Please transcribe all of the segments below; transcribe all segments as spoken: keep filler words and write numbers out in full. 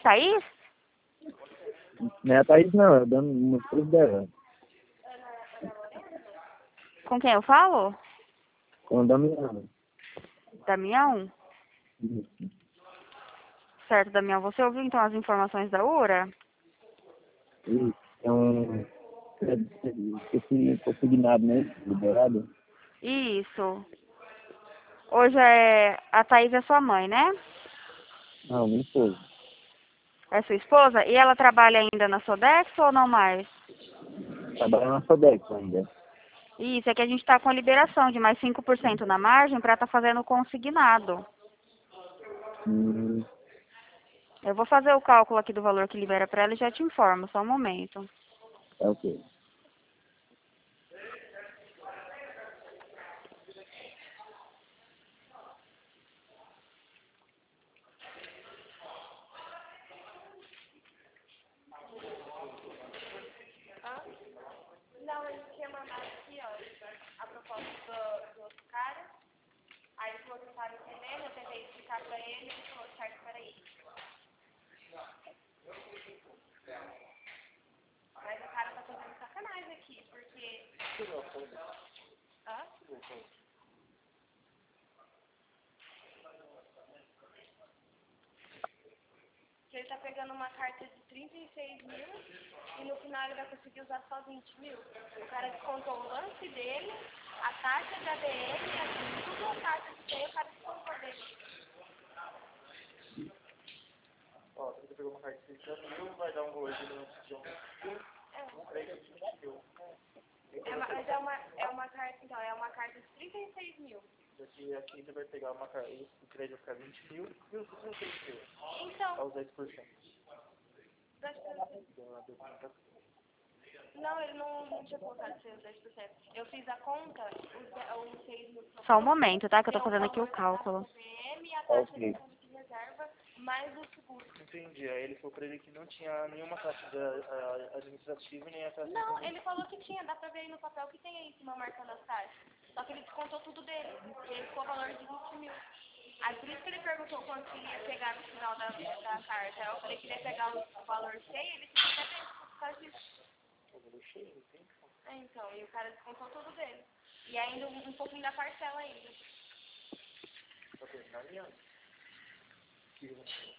Thaís? Não é a Thaís, não. É dando uma esposa dela. Com quem eu falo? Com a Damiana. Damião? Isso. Certo, Damião. Você ouviu então as informações da URA? Isso. Então, esse consignado, né? Liberado. Isso. Hoje é... A Thaís é sua mãe, né? Não, minha esposa. É sua esposa? E ela trabalha ainda na Sodex ou não mais? Trabalha na Sodex ainda. Isso, é que a gente está com a liberação de mais cinco por cento na margem para estar tá fazendo o consignado. Hum, Eu vou fazer o cálculo aqui do valor que libera para ela e já te informo, só um momento. é ok. Não, ele tinha mandado aqui, ó, a proposta do, do outro cara. Aí ele falou que estava entendendo, eu tentei explicar para ele, ele falou certo para ele. Mas o cara tá fazendo sacanagem aqui, porque... Hã? Que ele tá pegando uma carta de trinta e seis mil e no final ele vai conseguir usar só vinte mil. O cara descontou o lance dele, a taxa de A D M, tudo a taxa de T, o cara descontou dele. Ó, se você pegou uma carta de sessenta mil, vai dar um valor de lance de onze mil, um crédito de vinte mil. É uma, mas é uma, é uma carta, então, é uma carta de trinta e seis mil. Daqui aqui você vai pegar uma carta, o crédito vai ficar vinte mil e os sessenta e seis mil. Então, Aos dez por cento. dez por cento. Da documentação. Não, ele não, não tinha colocado seus dez por cento. Eu fiz a conta, os, os seis mil. Só um momento, tá? Que eu tô fazendo aqui o cálculo. Ok. E a taxa de reserva mais o seguro. Entendi. Aí ele falou pra ele que não tinha nenhuma taxa de, a, administrativa e nem a taxa Não, de... ele falou que tinha, dá pra ver aí no papel que tem aí em cima marcando as taxas. Só que ele descontou tudo dele. E ele ficou o valor de vinte mil. Aí por isso que ele perguntou quanto que ia pegar no final da, da carta. Eu falei que ele ia pegar o valor cheio, ele ficou até bem por causa disso. O valor cheio, não tem? É, então, e o cara descontou tudo dele. E ainda um, um pouquinho da parcela ainda. Pra terminar alinhando. Que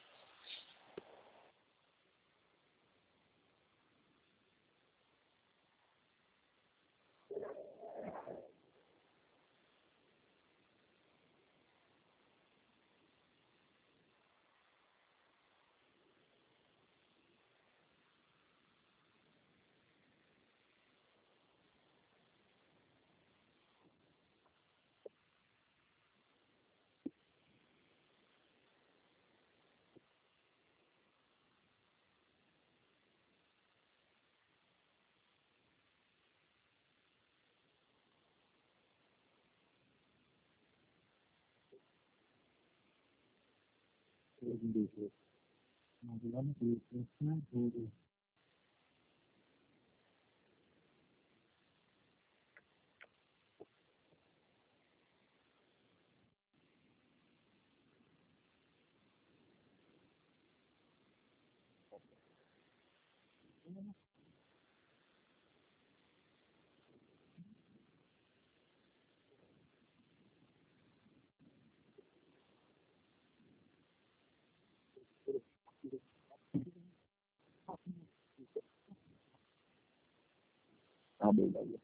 Ah, beleza.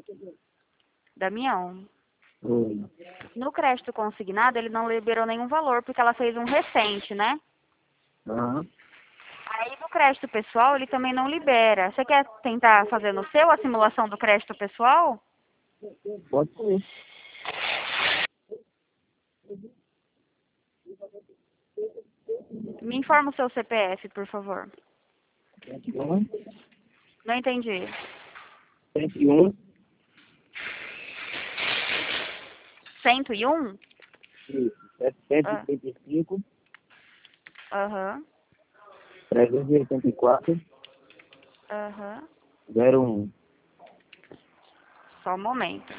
Damião, Oi. no crédito consignado ele não liberou nenhum valor porque ela fez um recente, né? Aham. Aí no crédito pessoal ele também não libera. Você quer tentar fazer no seu a simulação do crédito pessoal? Pode ser. Me informa o seu C P F, por favor. cento e um, Não entendi. cento e um, cento e um? isso, setecentos Ah, e trinta e cinco, Aham, trezentos e oitenta e quatro, aham. zero um. Só um momento.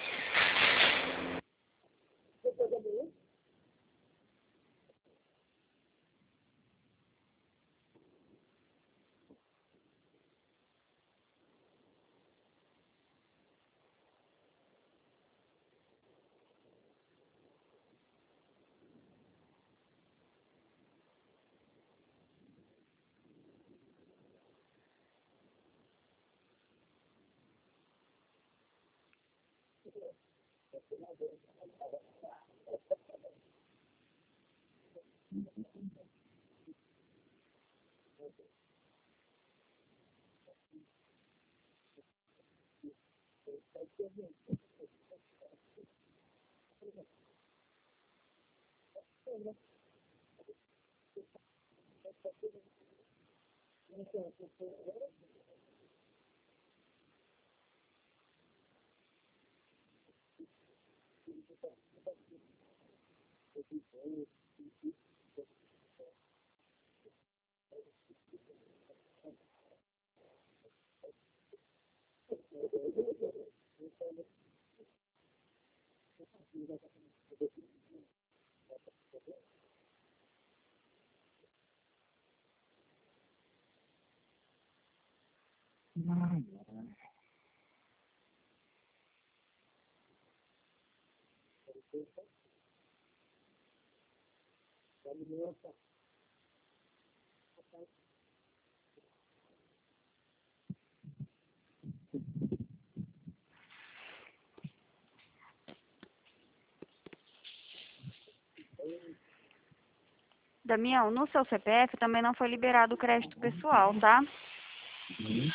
Damião, no seu C P F também não foi liberado o crédito pessoal, tá? Uhum.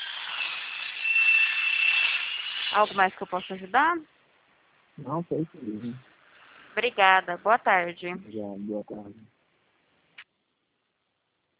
Algo mais que eu possa ajudar? Não, foi isso mesmo. Obrigada. Boa tarde. Já, boa tarde.